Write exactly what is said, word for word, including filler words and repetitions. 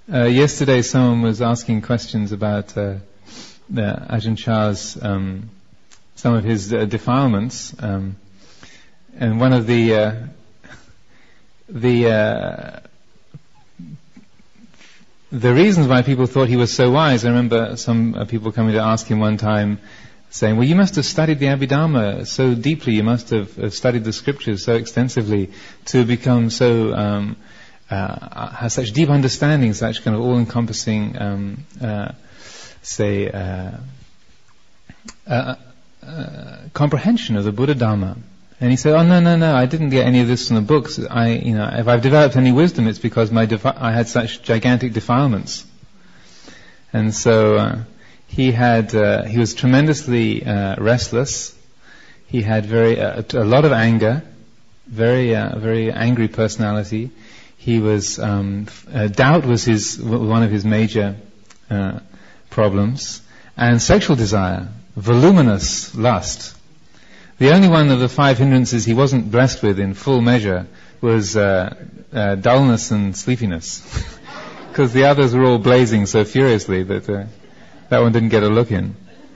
Uh, yesterday someone was asking questions about uh, the Ajahn Chah's, um, some of his uh, defilements, um, and one of the uh, the uh, the reasons why people thought he was so wise. I remember some uh, people coming to ask him one time, saying, well, you must have studied the Abhidhamma so deeply, you must have, have studied the scriptures so extensively to become so um, Uh, has such deep understanding, such kind of all-encompassing, um, uh, say, uh, uh, uh, comprehension of the Buddha Dhamma. And he said, "Oh no, no, no! I didn't get any of this from the books. I, you know, if I've developed any wisdom, it's because my defi- I had such gigantic defilements." And so uh, he had, uh, he was tremendously uh, restless. He had very uh, a lot of anger, very, uh, very angry personality. He was, um, uh, doubt was his, one of his major uh, problems, and sexual desire, voluminous lust. The only one of the five hindrances he wasn't blessed with in full measure was uh, uh, dullness and sleepiness, because the others were all blazing so furiously that uh, that one didn't get a look in.